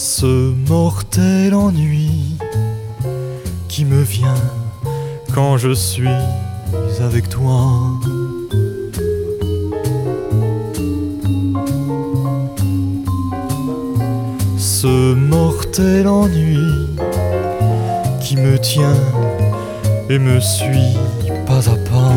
Ce mortel ennui qui me vient quand je suis avec toi. Ce mortel ennui qui me tient et me suit pas à pas.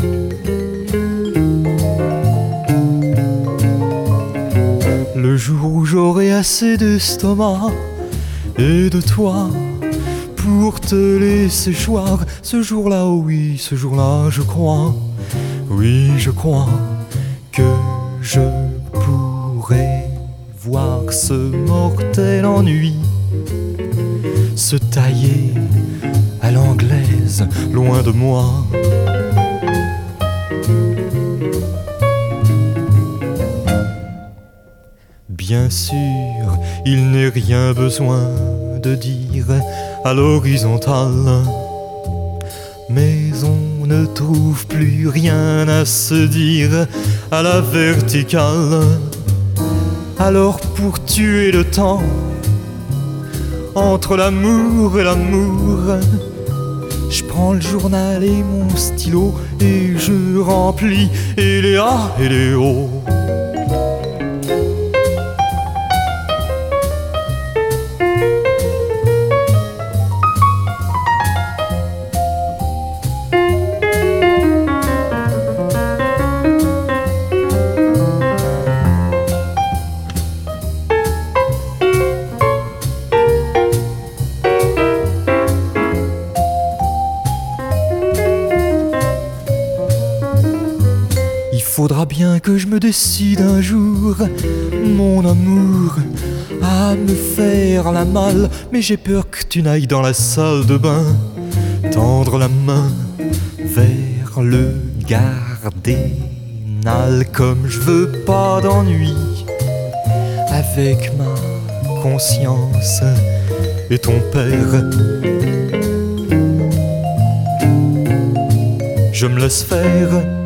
Le jour où j'aurai assez d'estomac et de toi pour te laisser choir, ce jour-là, oh oui, ce jour-là, je crois, oui, je crois que je pourrais voir ce mortel ennui se tailler à l'anglaise, loin de moi. Bien sûr, il n'est rien besoin de dire à l'horizontale, mais on ne trouve plus rien à se dire à la verticale. Alors pour tuer le temps entre l'amour et l'amour, je prends le journal et mon stylo et je remplis et les A et les O. Il faudra bien que je me décide un jour, mon amour, à me faire la malle. Mais j'ai peur que tu n'ailles dans la salle de bain tendre la main vers le gardénal. Comme je veux pas d'ennui avec ma conscience et ton père, je me laisse faire